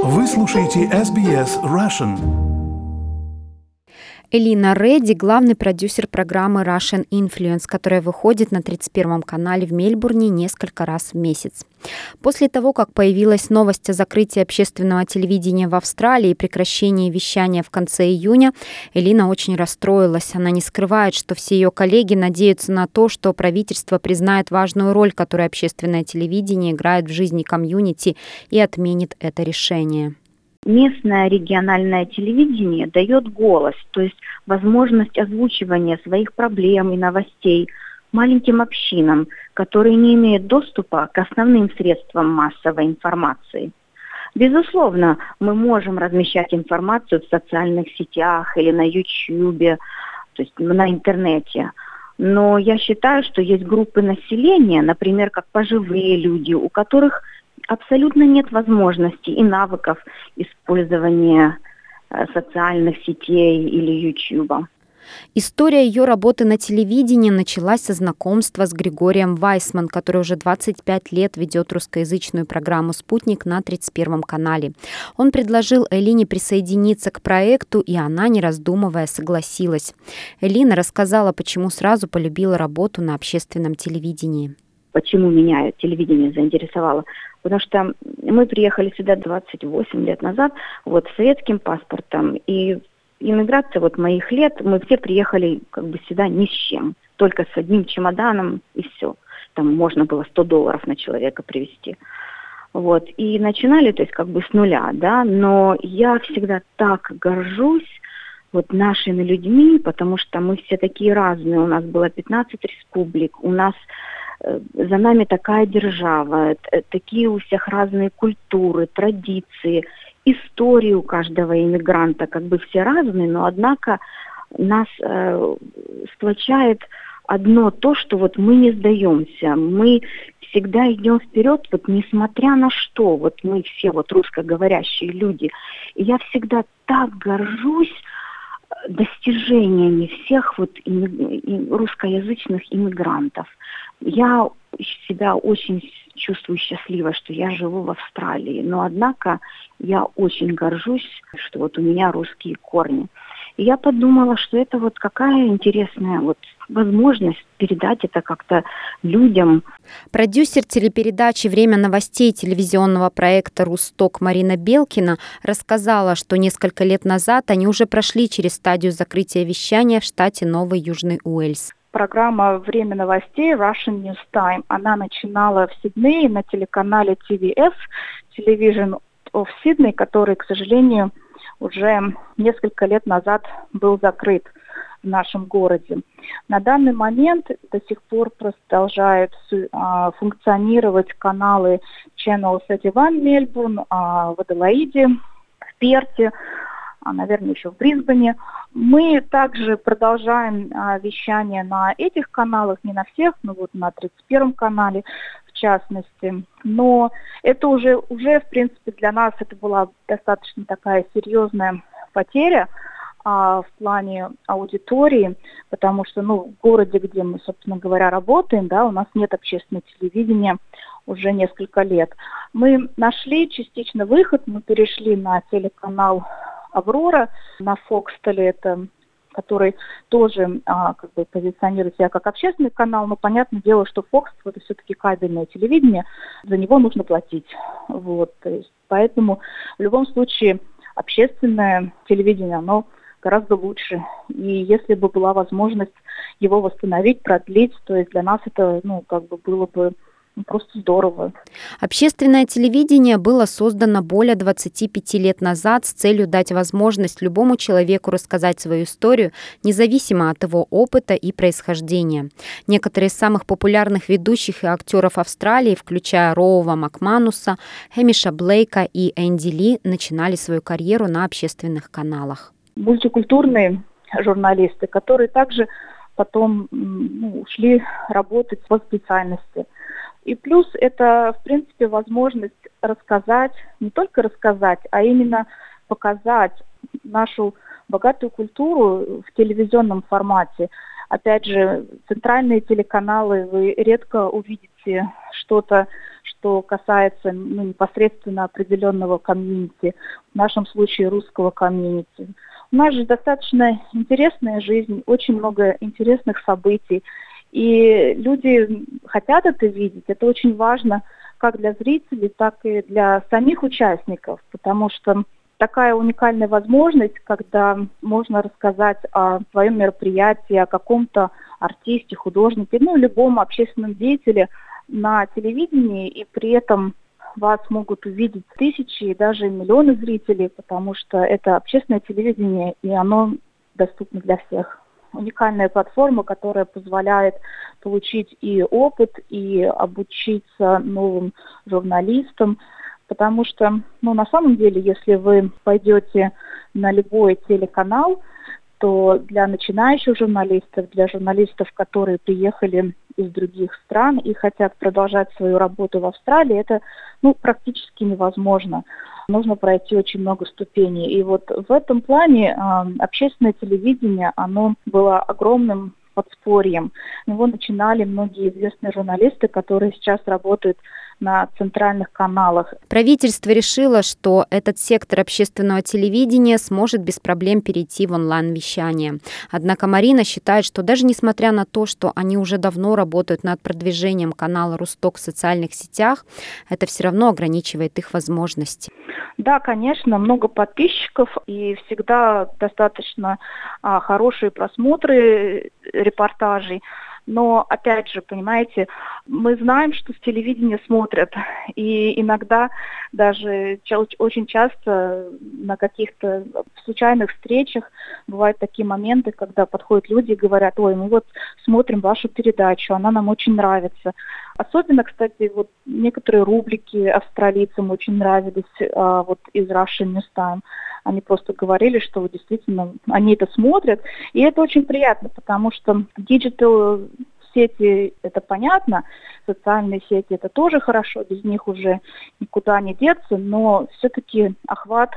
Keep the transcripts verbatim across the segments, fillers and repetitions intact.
Вы слушаете эс би эс Russian. Элина Редди – главный продюсер программы Russian Influence, которая выходит на тридцать первом канале в Мельбурне несколько раз в месяц. После того, как появилась новость о закрытии общественного телевидения в Австралии и прекращении вещания в конце июня, Элина очень расстроилась. Она не скрывает, что все ее коллеги надеются на то, что правительство признает важную роль, которую общественное телевидение играет в жизни комьюнити, и отменит это решение. Местное региональное телевидение дает голос, то есть возможность озвучивания своих проблем и новостей маленьким общинам, которые не имеют доступа к основным средствам массовой информации. Безусловно, мы можем размещать информацию в социальных сетях или на Ютьюбе, то есть на интернете. Но я считаю, что есть группы населения, например, как пожилые люди, у которых абсолютно нет возможности и навыков использования социальных сетей или Ютьюба. История ее работы на телевидении началась со знакомства с Григорием Вайсман, который уже двадцать пять лет ведет русскоязычную программу «Спутник» на тридцать первом канале. Он предложил Элине присоединиться к проекту, и она, не раздумывая, согласилась. Элина рассказала, почему сразу полюбила работу на общественном телевидении. Почему меня телевидение заинтересовало? Потому что мы приехали сюда двадцать восемь лет назад, вот, с советским паспортом, и иммиграция вот моих лет, мы все приехали как бы сюда ни с чем, только с одним чемоданом и все. Там можно было сто долларов на человека привезти. Вот, и начинали, то есть как бы с нуля, да, но я всегда так горжусь вот нашими людьми, потому что мы все такие разные, у нас было пятнадцать республик, у нас за нами такая держава, такие у всех разные культуры, традиции, истории у каждого иммигранта, как бы все разные, но однако нас э, сплочает одно то, что вот мы не сдаемся, мы всегда идем вперед, вот несмотря на что, вот мы все вот русскоговорящие люди, и я всегда так горжусь достижениями всех вот русскоязычных иммигрантов. Я себя очень чувствую счастливо, что я живу в Австралии, но однако я очень горжусь, что вот у меня русские корни. И я подумала, что это вот какая интересная вот возможность передать это как-то людям. Продюсер телепередачи «Время новостей» телевизионного проекта «Русток» Марина Белкина рассказала, что несколько лет назад они уже прошли через стадию закрытия вещания в штате Новый Южный Уэльс. Программа «Время новостей» Russian News Time, она начинала в Сиднее на телеканале ти ви эс, Television of Sydney, который, к сожалению, уже несколько лет назад был закрыт в нашем городе. На данный момент до сих пор продолжают а, функционировать каналы Channel тридцать один Мельбурн, а, в Аделаиде, в Перте, а, наверное, еще в Брисбене. Мы также продолжаем а, вещание на этих каналах, не на всех, но вот на тридцать первом канале в частности. Но это уже, уже, в принципе, для нас это была достаточно такая серьезная потеря а, в плане аудитории, потому что, ну, в городе, где мы, собственно говоря, работаем, да, у нас нет общественного телевидения уже несколько лет. Мы нашли частично выход, мы перешли на телеканал «Аврора» на Фокстеле, это, который тоже а, как бы позиционирует себя как общественный канал, но понятное дело, что Фокстел — это все-таки кабельное телевидение, за него нужно платить. Вот, то есть, поэтому в любом случае общественное телевидение, оно гораздо лучше. И если бы была возможность его восстановить, продлить, то есть для нас это, ну, как бы было бы просто здорово. Общественное телевидение было создано более двадцати пяти лет назад с целью дать возможность любому человеку рассказать свою историю, независимо от его опыта и происхождения. Некоторые из самых популярных ведущих и актеров Австралии, включая Роува Макмануса, Хэмиша Блейка и Энди Ли, начинали свою карьеру на общественных каналах. Мультикультурные журналисты, которые также потом, ну, ушли работать по специальности. И плюс это, в принципе, возможность рассказать, не только рассказать, а именно показать нашу богатую культуру в телевизионном формате. Опять же, центральные телеканалы вы редко увидите смотрите что-то, что касается ну, непосредственно определенного комьюнити, в нашем случае русского комьюнити. У нас же достаточно интересная жизнь, очень много интересных событий, и люди хотят это видеть. Это очень важно как для зрителей, так и для самих участников, потому что такая уникальная возможность, когда можно рассказать о своем мероприятии, о каком-то артисте, художнике, ну, любом общественном деятеле на телевидении, и при этом вас могут увидеть тысячи и даже миллионы зрителей, потому что это общественное телевидение, и оно доступно для всех. Уникальная платформа, которая позволяет получить и опыт, и обучиться новым журналистам, потому что, ну, на самом деле, если вы пойдете на любой телеканал, то для начинающих журналистов, для журналистов, которые приехали из других стран и хотят продолжать свою работу в Австралии, это ну, практически невозможно. Нужно пройти очень много ступеней. И вот в этом плане э, общественное телевидение, оно было огромным подспорьем. Его начинали многие известные журналисты, которые сейчас работают на центральных каналах. Правительство решило, что этот сектор общественного телевидения сможет без проблем перейти в онлайн-вещание. Однако Марина считает, что даже несмотря на то, что они уже давно работают над продвижением канала «Русток» в социальных сетях, это все равно ограничивает их возможности. Да, конечно, много подписчиков и всегда достаточно а, хорошие просмотры репортажей. Но, опять же, понимаете, мы знаем, что с телевидения смотрят, и иногда даже очень часто на каких-то случайных встречах бывают такие моменты, когда подходят люди и говорят: ой, мы вот смотрим вашу передачу, она нам очень нравится. Особенно, кстати, вот некоторые рубрики австралийцам очень нравились а, вот из Russian News Time. Они просто говорили, что вот действительно они это смотрят, и это очень приятно, потому что диджитал сети это понятно, социальные сети это тоже хорошо, без них уже никуда не деться, но все-таки охват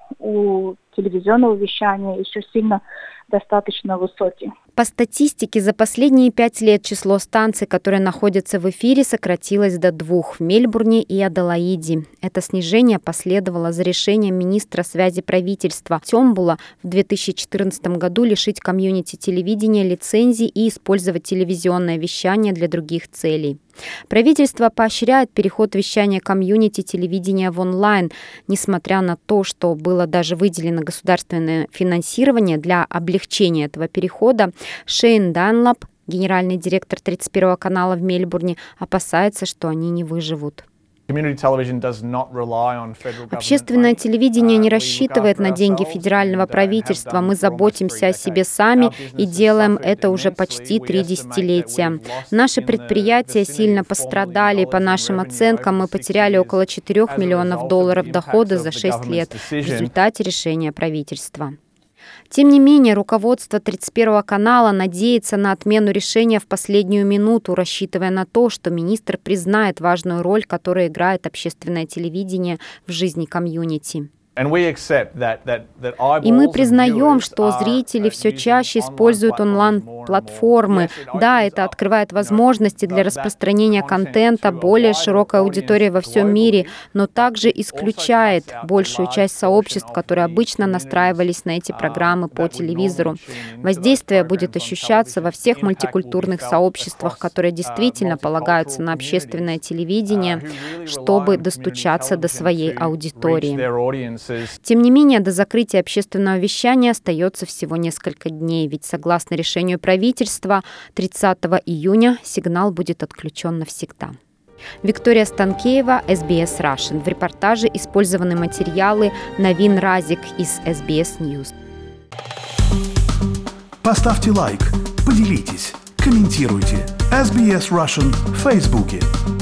у телевизионного вещания еще сильно достаточно высокий. По статистике, за последние пять лет число станций, которые находятся в эфире, сократилось до двух в Мельбурне и Аделаиде. Это снижение последовало за решением министра связи правительства Тёмбула в две тысячи четырнадцатом году лишить комьюнити телевидения лицензий и использовать телевизионное вещание для других целей. Правительство поощряет переход вещания комьюнити телевидения в онлайн, несмотря на то, что было даже выделено государственное финансирование для облегчения этого перехода. Шейн Данлап, генеральный директор тридцать первого канала в Мельбурне, опасается, что они не выживут. Общественное телевидение не рассчитывает на деньги федерального правительства. Мы заботимся о себе сами и делаем это уже почти три десятилетия. Наши предприятия сильно пострадали. По нашим оценкам, мы потеряли около четырёх миллионов долларов дохода за шесть лет в результате решения правительства. Тем не менее, руководство тридцать первого канала надеется на отмену решения в последнюю минуту, рассчитывая на то, что министр признает важную роль, которую играет общественное телевидение в жизни комьюнити. И мы признаем, что зрители все чаще используют онлайн-платформы. Да, это открывает возможности для распространения контента более широкой аудитории во всем мире, но также исключает большую часть сообществ, которые обычно настраивались на эти программы по телевизору. Воздействие будет ощущаться во всех мультикультурных сообществах, которые действительно полагаются на общественное телевидение, чтобы достучаться до своей аудитории. Тем не менее, до закрытия общественного вещания остается всего несколько дней, ведь согласно решению правительства тридцатого июня сигнал будет отключен навсегда. Виктория Станкеева, эс би эс Russian. В репортаже использованы материалы Навин Разик из эс би эс News. Поставьте лайк, поделитесь, комментируйте. эс би эс Russian в Фейсбуке.